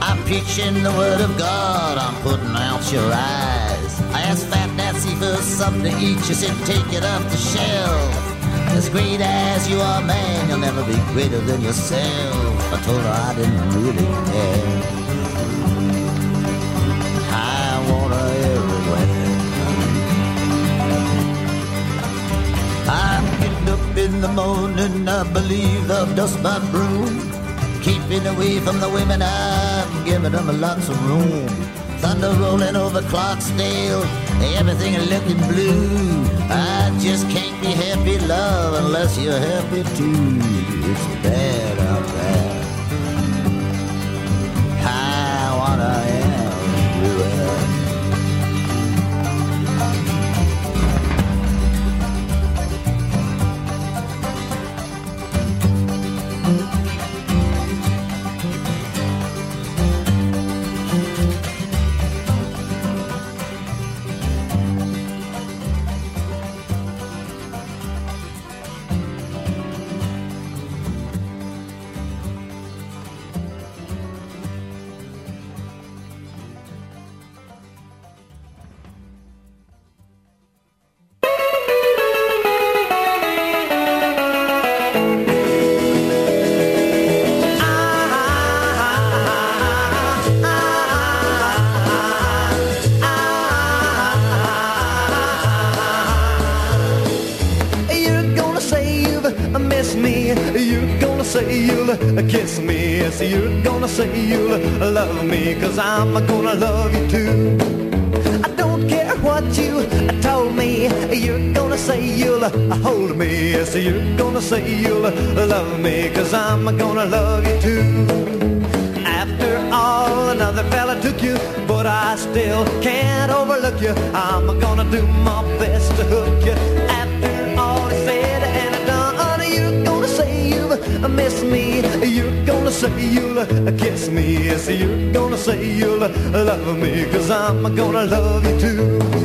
I'm preaching the word of God, I'm putting out your eyes. I asked Fat Nancy for something to eat, she said take it off the shelf. As great as you are, man, you'll never be greater than yourself. I told her I didn't really care. I want her everywhere. I'm getting up in the morning, I believe I'll dust my broom. Keeping away from the women, I'm giving them lots of room. Thunder rolling over Clarksdale, everything looking blue. I just can't be happy, love, unless you're happy too. It's bad out there. I wanna everywhere. Kiss me, yes, you're gonna say you'll love me, 'cause I'm gonna love you too. I don't care what you told me, you're gonna say you'll hold me, yes, you're gonna say you'll love me, 'cause I'm gonna love you too. After all, another fella took you, but I still can't overlook you. I'm gonna do my best to hook you. After all he said and done, you're gonna say you miss me, you're gonna say you'll kiss me, yes, you're gonna say you'll love me, 'cause I'm gonna love you too.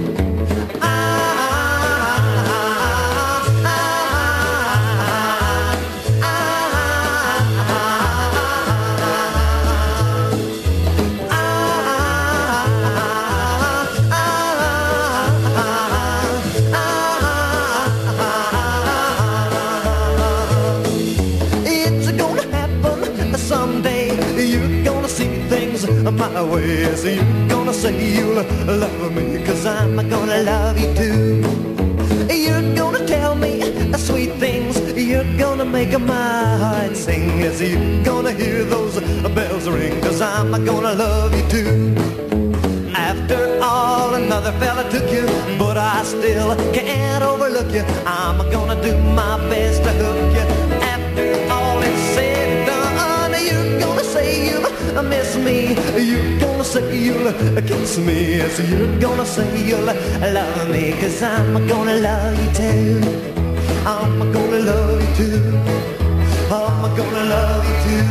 My way, so you're gonna say you'll love me, 'cause I'm gonna love you too. You're gonna tell me sweet things, you're gonna make my heart sing, yes, you're gonna hear those bells ring, 'cause I'm gonna love you too. After all, another fella took you, but I still can't overlook you. I'm gonna do my best to hook you. After all is said and done, you're gonna say you'll miss me, you're gonna say you'll kiss me, yes, you're gonna say you'll love me, 'cause I'm gonna love you too. I'm gonna love you too. I'm gonna love you too.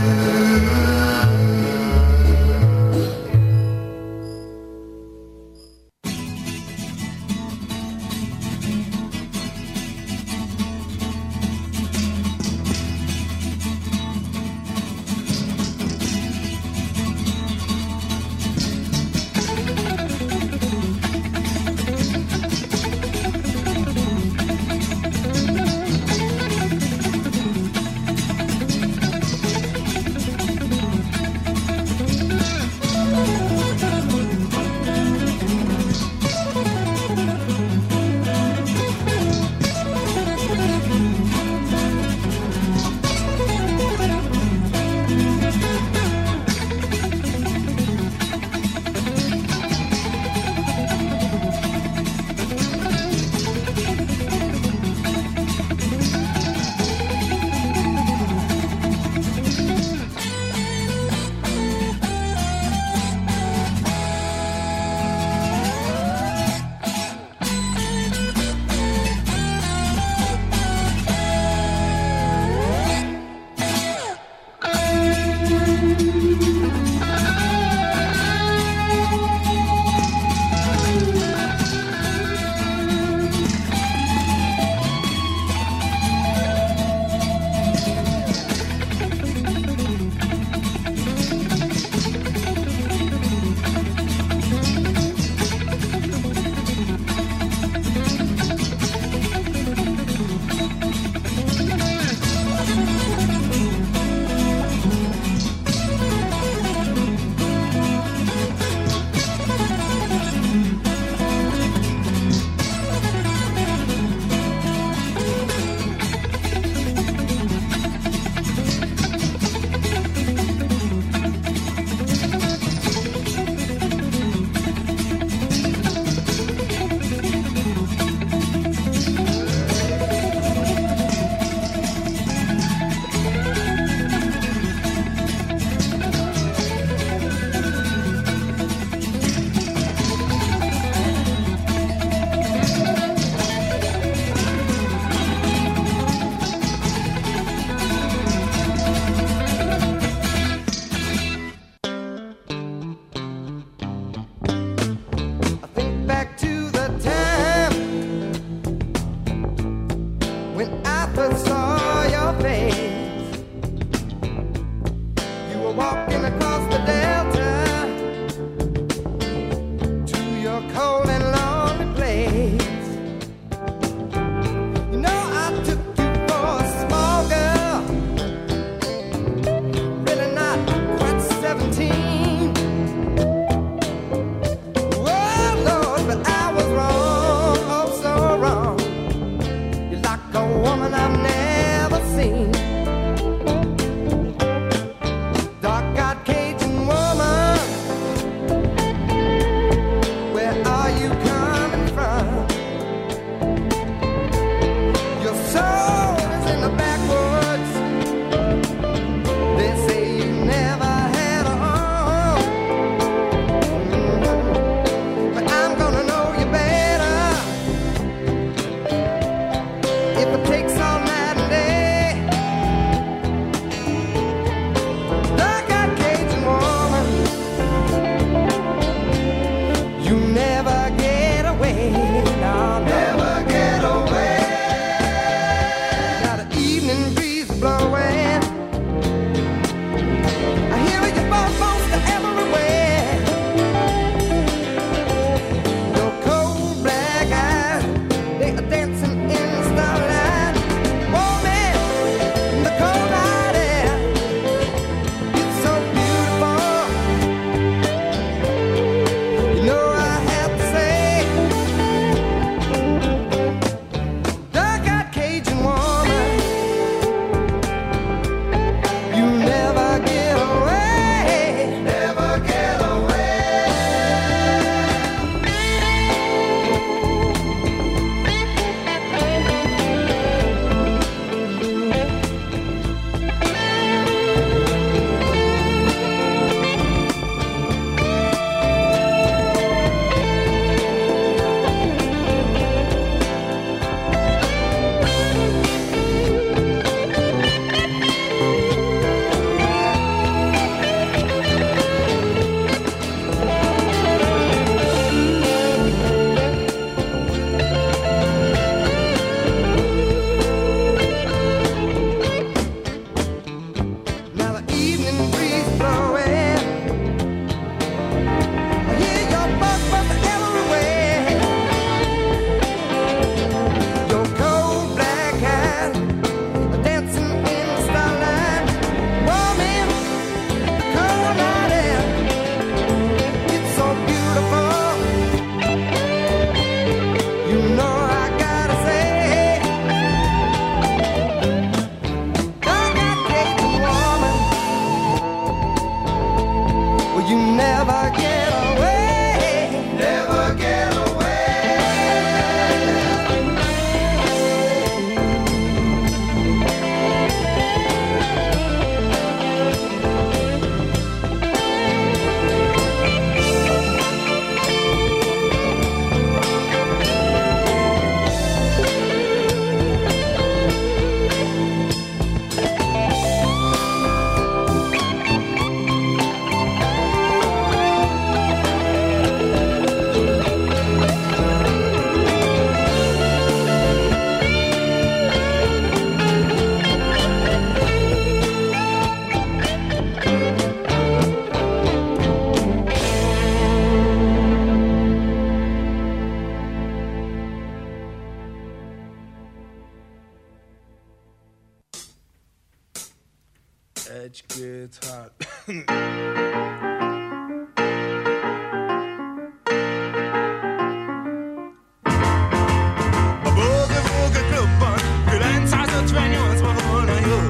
you never get away. Never get away. Egy-két, hát... A Boogie Klubban 958-ban volna jó.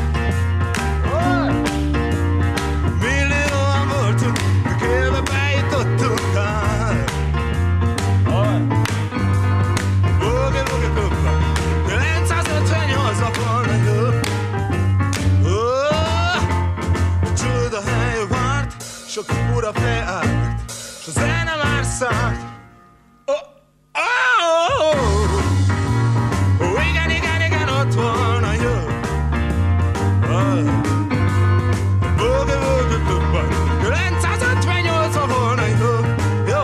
Millióan voltunk, miközben bejutottunk. Boogie Klubban 958-ban volna jó. Sok ura felállt, s a zene már szállt. Igen, ott volna jó. Boogie Klubban 958-ban volna jó. Jó.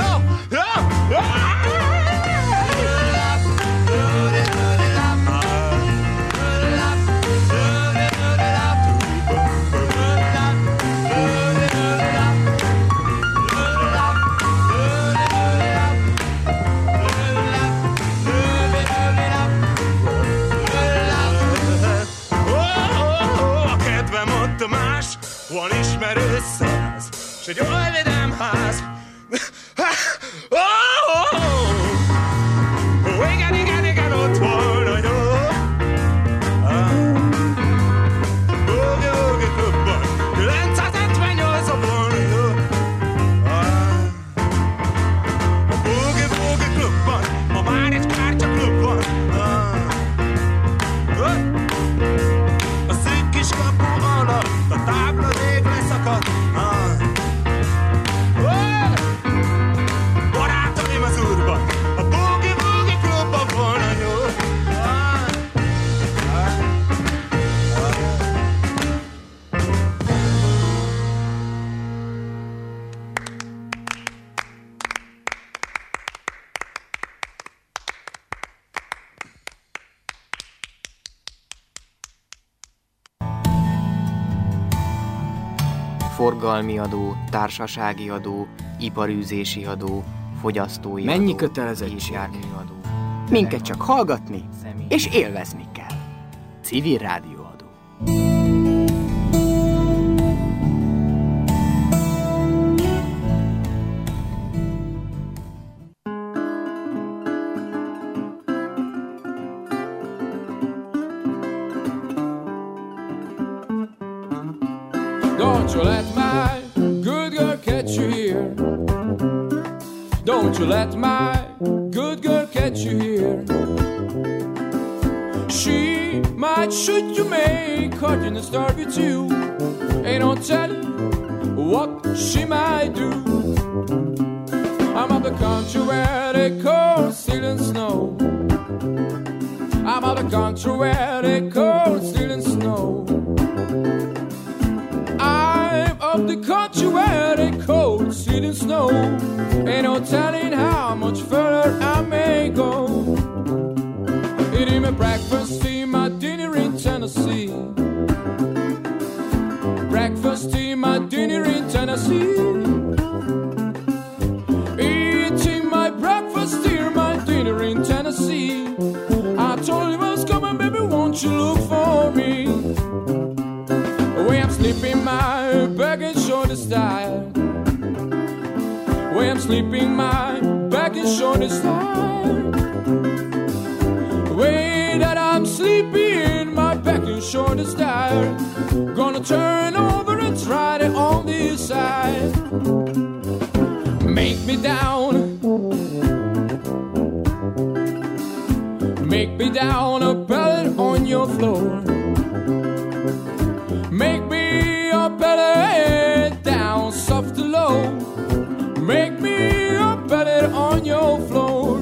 Van ismerő száz, s egy oly vidám ház. Igen, ott volna jó. Boogie Klubban 958-ban volna jó. A Boogie Klubban ma már egy kártyaklub van. A szűk kis kapu alatt a tábla rég leszakadt. Barátaim az úrban, a Boogie Klubban volna jó. Forgalmi adó, társasági adó, iparűzési adó, fogyasztói adó, mennyi kötelezettség? járműadó. Minket csak hallgatni és élvezni kell. Civil rádióadó. Don't you let my good girl catch you here. Don't you let my good girl catch you here. She might shoot you, make heart in the start with you. Ain't no telling what she might do. I'm of the country where they cold steel and snow. I'm of the country where they cold steel and snow. I'm of the country where they cold steel and snow. Ain't no telling how much further I may go. Eating my breakfast, tea, my dinner in Tennessee. Breakfast, tea, my dinner in Tennessee. Eating my breakfast, tea, my dinner in Tennessee. I told him I was coming, baby, won't you look for me? Way I'm sleeping, my back and shoulder style. Way I'm sleeping, my back and shoulder style. Way that I'm sleeping, my back and shoulder style. Gonna turn over and try it on this side. Make me down. Make me down a pellet on your floor. Make me a pellet down soft to low. Make me a pellet on your floor.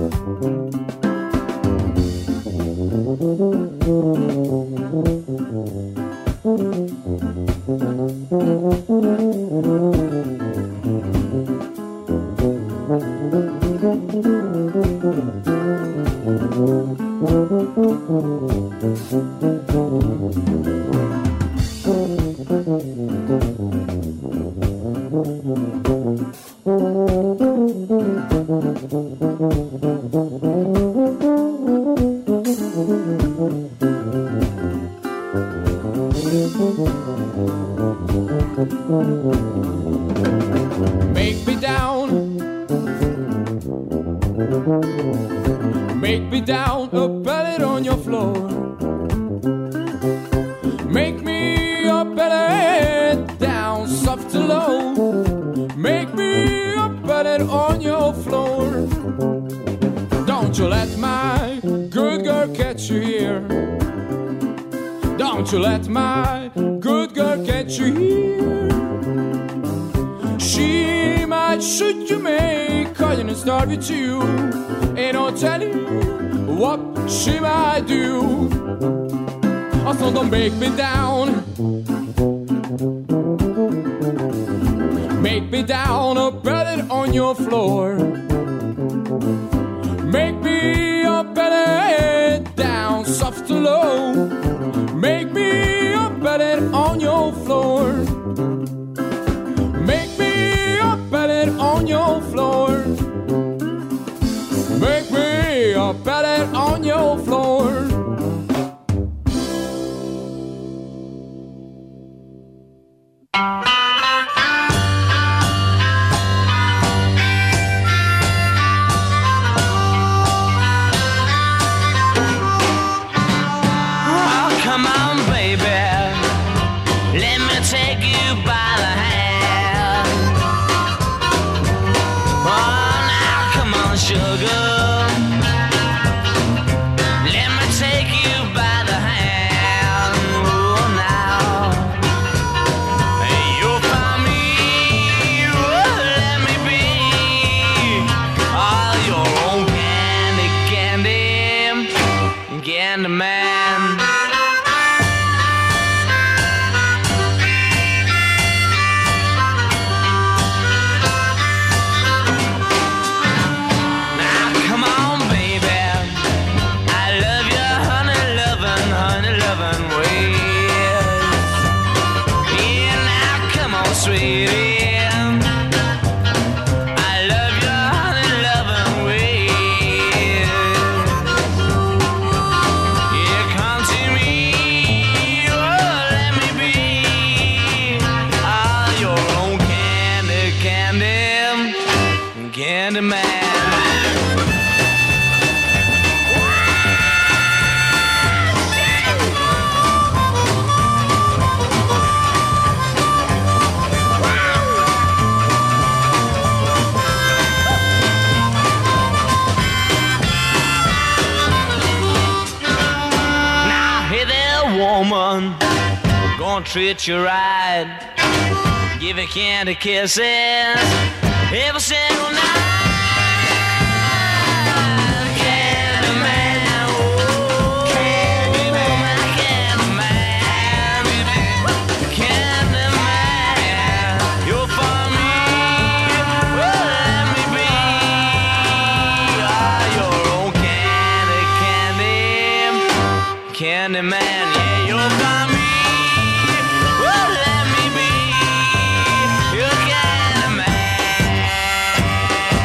Make me down. Make me down a pellet on your floor. Make me a pellet down soft to low. Make me a pellet on your floor. Don't you let my good girl catch you here. Don't you let my good girl catch you here. She might shoot you, make calling and start with you. Ain't no telling what she might do. Also don't make me down. Make me down a pellet on your floor. Make me a pellet down soft to low. Make me a pellet on your floor. Make me a pellet on your floor. Make me a pellet on your floor. Treat you right, give you candy kisses every single night. Candy man, oh, candy man, candy man, candy man, you're for me, well, let me be your own candy man, yeah, you're for me. Let me be your kind of man.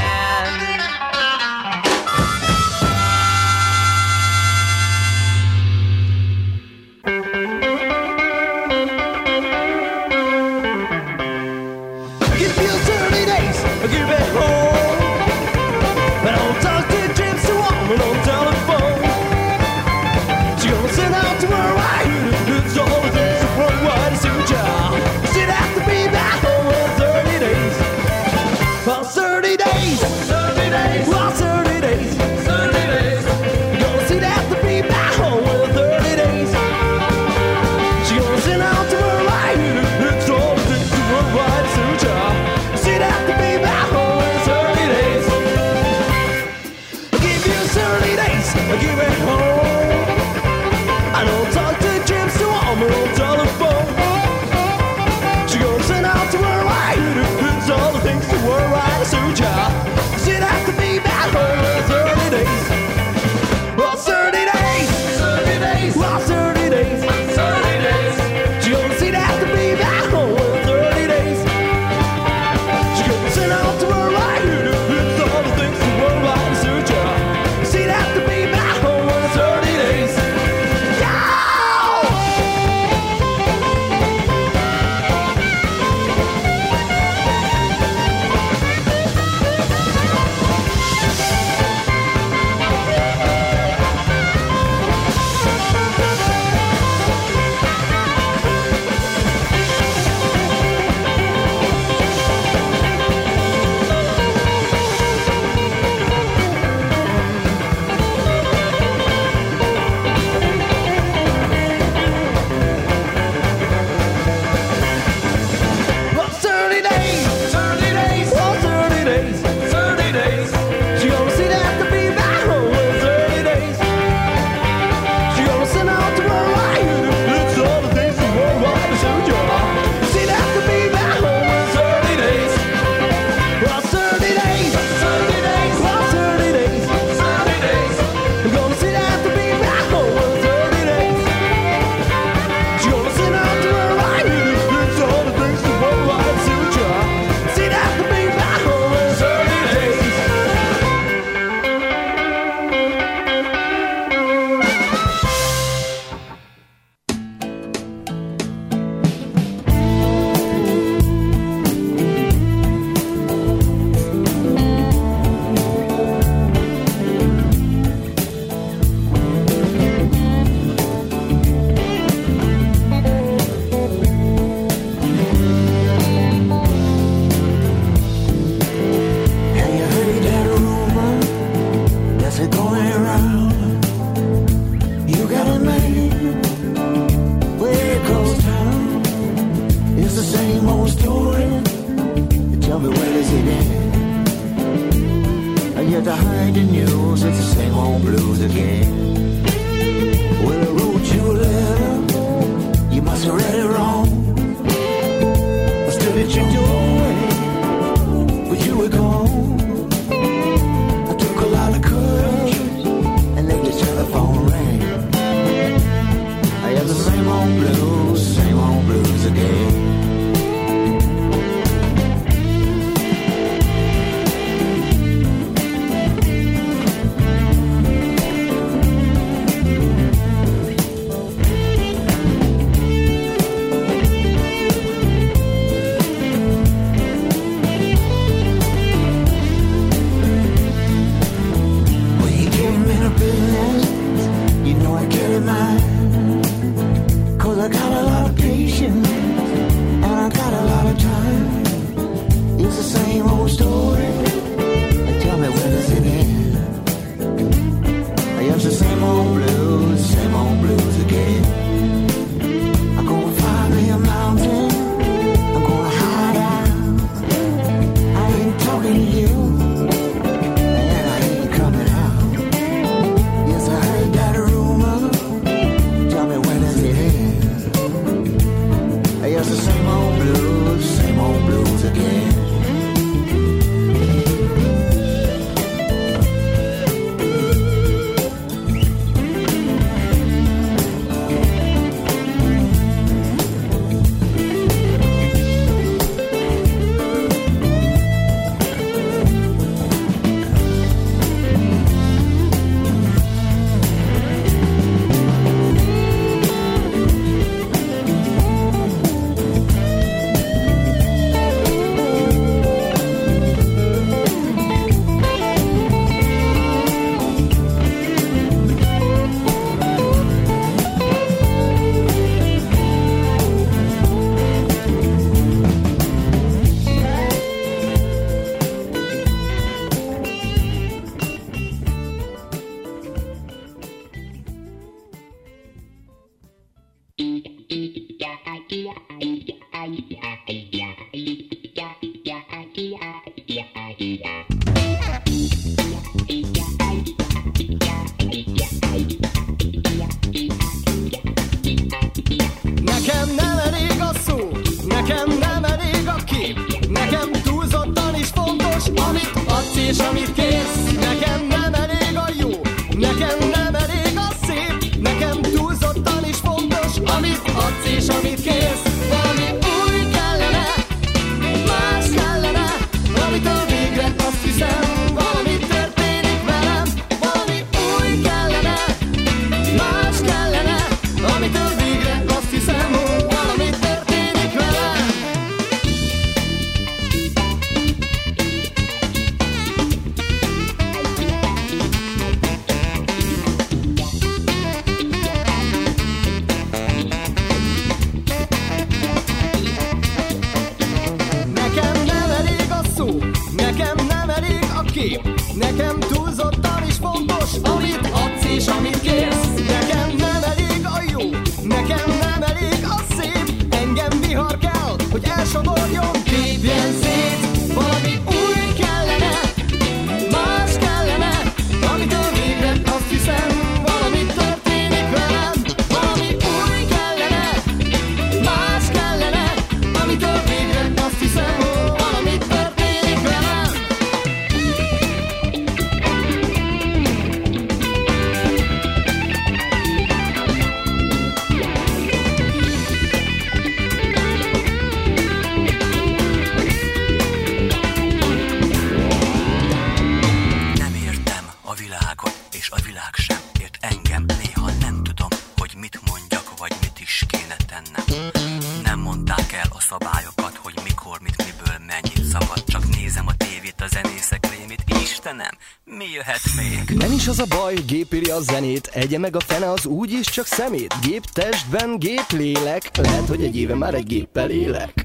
where does it end? And yet I heard the news, it's the same old blues again. Well, I wrote you a letter, you must have read it wrong. I stood at your doorway, but you were gone. I took a lot of courage, and then the telephone rang. I have the same old blues again. Az a baj, gép írja a zenét, egye meg a fene az úgyis csak szemét. Gép testben, gép lélek, lehet, hogy egy éve már egy géppel élek.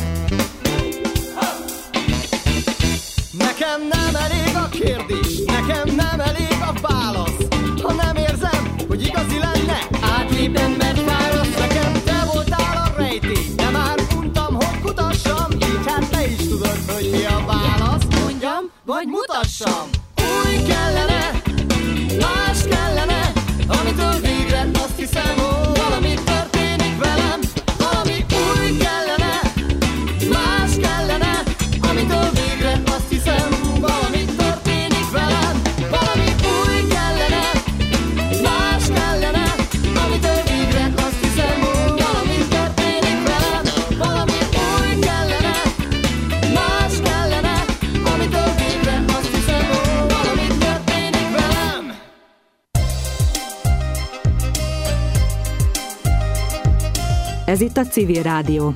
Nekem nem elég a kérdés, nekem Ez itt a Civil Rádió.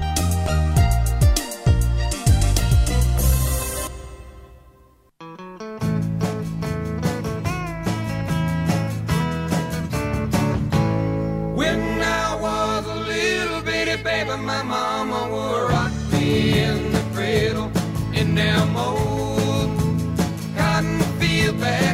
My mama would rock me in the cradle in them old cotton field bags.